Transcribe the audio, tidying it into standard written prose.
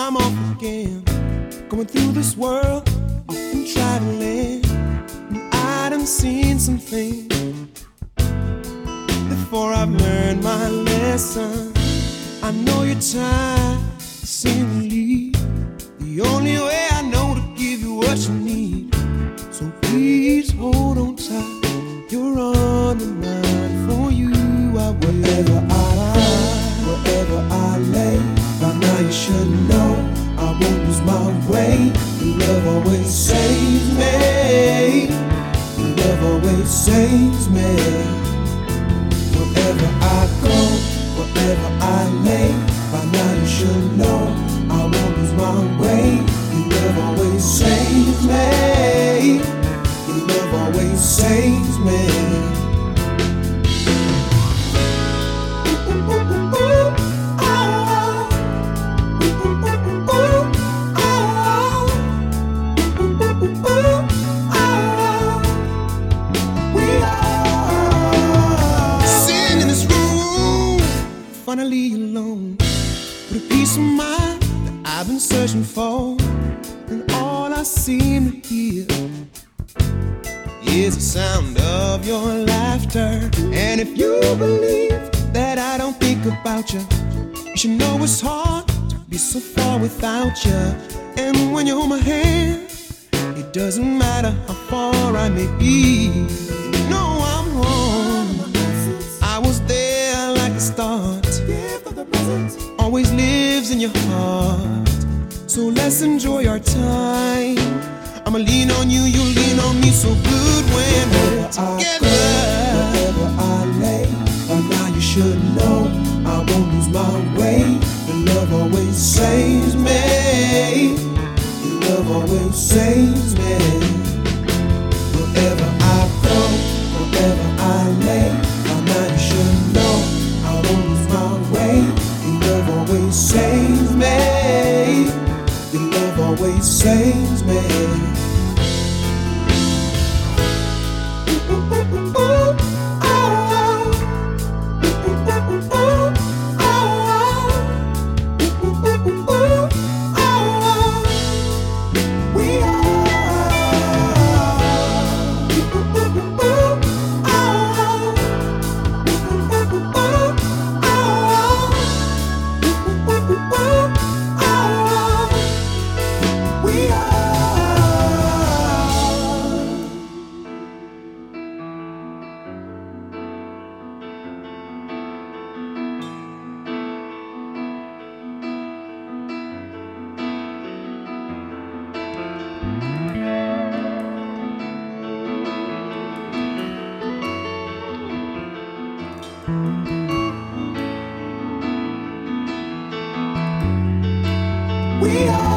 I'm off again, going through this world, often traveling. And I done seen some things before I've learned my lesson. I know you're tired of seeing me leave. The only way I know to give you what you need. So please hold on tight. You're on the mind for you. Wherever I lay, by now you should know I won't lose my way. Your love always saves me. Your love always saves me. Wherever I go, wherever I lay, by now you should know I won't lose my way. Your love always saves me. Your love always saves me. Finally alone, with a peace of mind that I've been searching for. And all I seem to hear is the sound of your laughter. And if you believe that I don't think about you, you should know it's hard to be so far without you. And when you hold my hand, it doesn't matter how far I may be. You know I'm home. I was there like the start. Always lives in your heart. So let's enjoy our time. I'ma lean on you, you lean on me. So good when we're together. Wherever I lay, by now you should know I won't lose my way. Your love always saves me. Your love always saves me. Wherever I go, wherever I lay, by now you should know I won't lose my way. Your love always saves me. Your love always saves me. We are